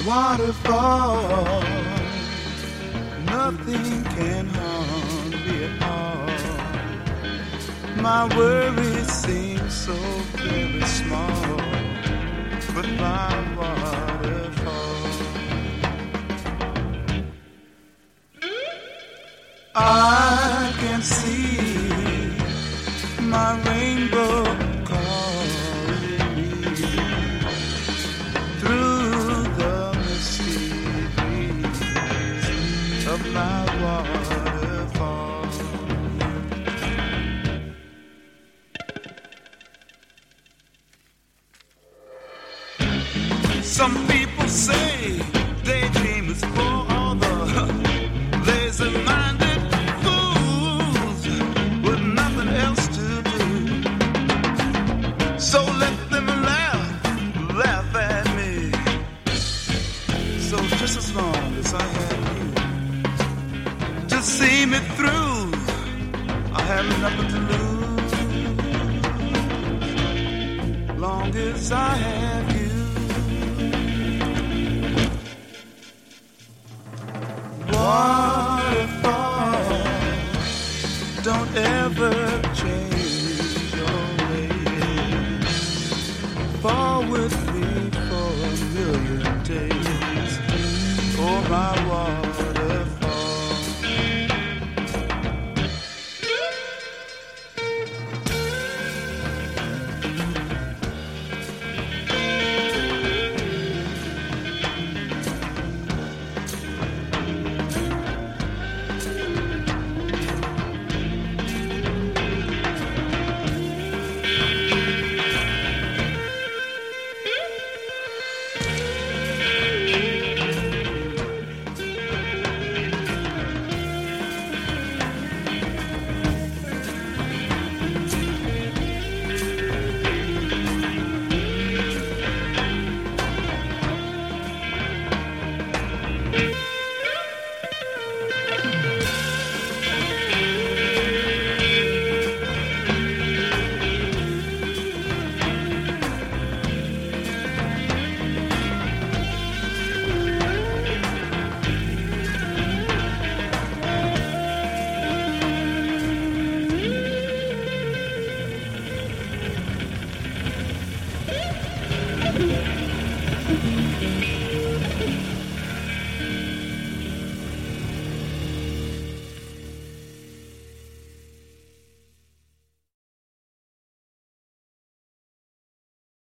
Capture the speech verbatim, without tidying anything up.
waterfall. Nothing can harm me at all. My worries seem so very small, but my waterfall. I can see my rainbow calling me through the misty breeze of my waterfall. Some people say daydream is for all the lazy-minded fools with nothing else to do. So let them laugh, laugh at me. So just as long as I have you to see me through, I have nothing to lose. Long as I have you. Waterfall, don't ever change your ways. Fall with me for a million days. Oh, my waterfall. Thank you.